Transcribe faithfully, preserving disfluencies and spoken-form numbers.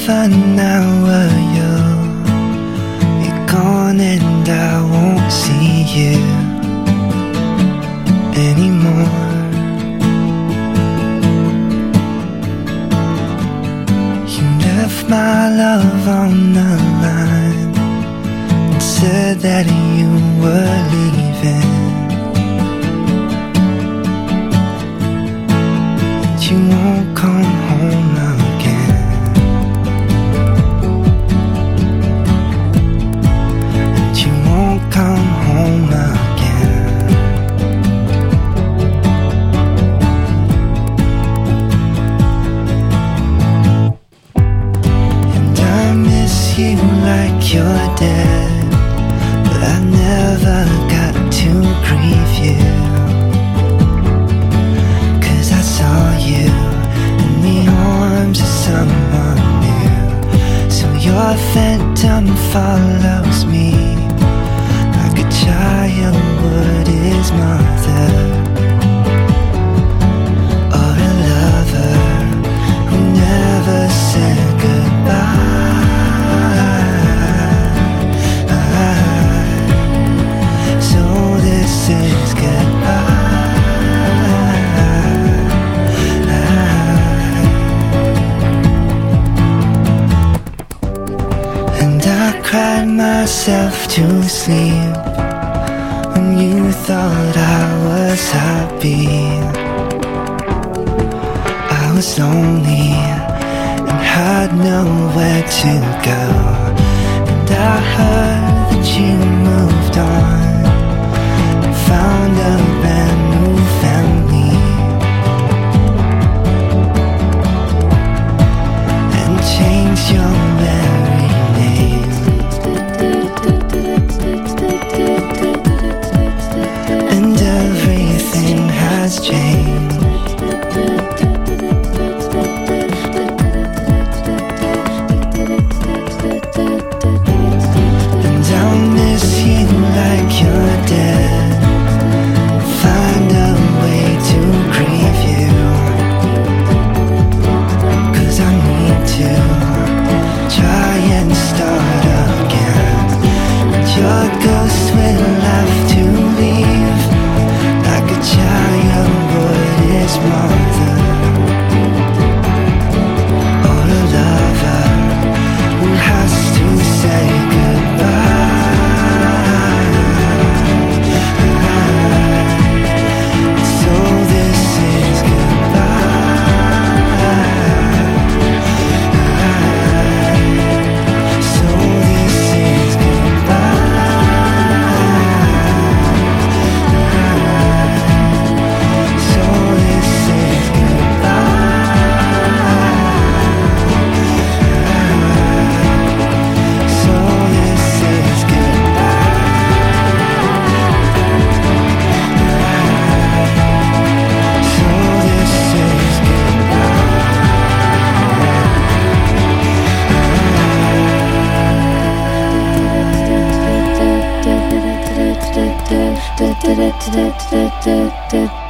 never know where you're, you're gone and I won't see you anymore. You left my love on the line and said that you were leaving. You won't come home again, and you won't come home again. And I miss you like you're dead, but I never got to grieve you. You in the arms of someone new, so your phantom follows me like a child would his mother, or a lover who never said goodbye. So this is goodbye. Cried myself to sleep when you thought I was happy. I was lonely and had nowhere to go, and I heard that you moved on and found a brand new family, and changed your very name. And everything has changed. And I'll miss you like you're dead, find a way to grieve you, 'cause I need to try and start again. And your ghost will have to leave like a child would his mother, or a lover who has to say goodbye. So this is goodbye. So this is goodbye. So this is goodbye. So this is goodbye. So this is goodbye.